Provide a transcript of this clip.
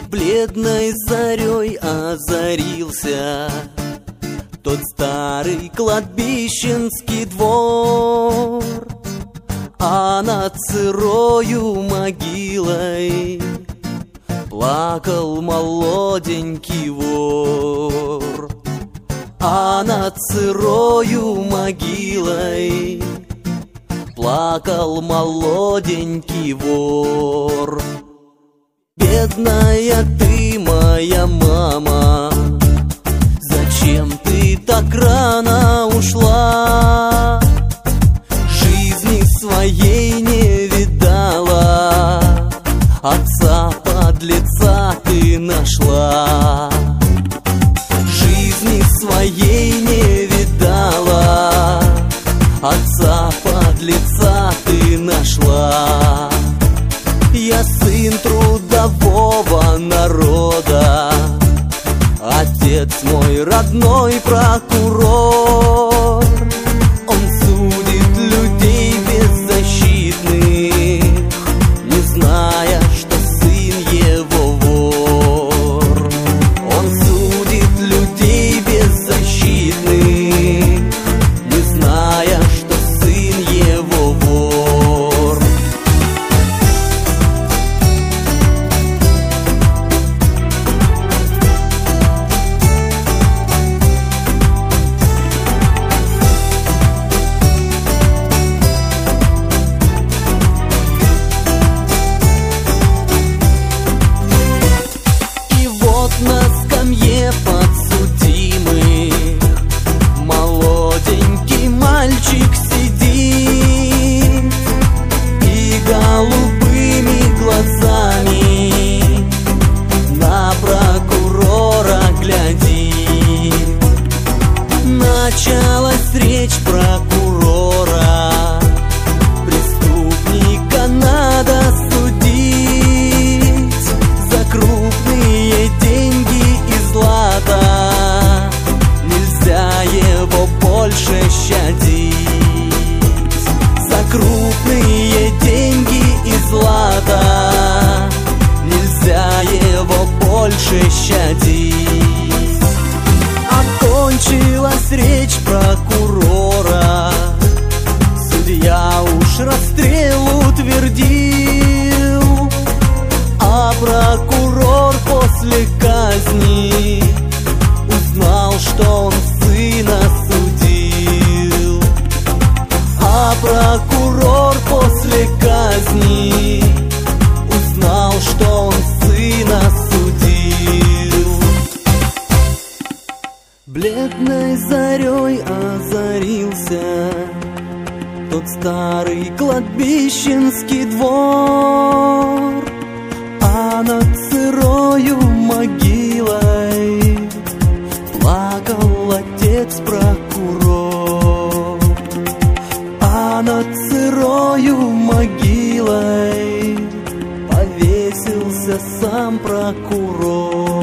Бледной зарей озарился тот старый кладбищенский двор, а над сырою могилой плакал молоденький вор. А над сырою могилой плакал молоденький вор. Бедная ты, моя мама, зачем ты так рано ушла? Жизни своей не видала, отца подлеца ты нашла. Жизни своей не видала, отца подлеца ты нашла. Я сын трудового народа, отец мой родной прокурор. Он судит людей беззащитных, не зная, что сын его вор. Он судит людей беззащитных, не зная, что сын его вор. На скамье подсудимых молоденький мальчик сидит и голубыми глазами на прокурора глядит. Началась речь прокурора: преступника надо судить за крупные деньги и злато, нельзя его больше щадить. За крупные деньги и злато, нельзя его больше щадить. Окончилась речь прокурора, судья уж расстрел утвердил, а прокурор после казни узнал, что он сына судил. А прокурор после казни узнал, что он сына судил. Бледной зарей озарился тот старый кладбищенский двор, а над сырою могилой плакал отец-прокурор. А над сырою могилой повесился сам прокурор.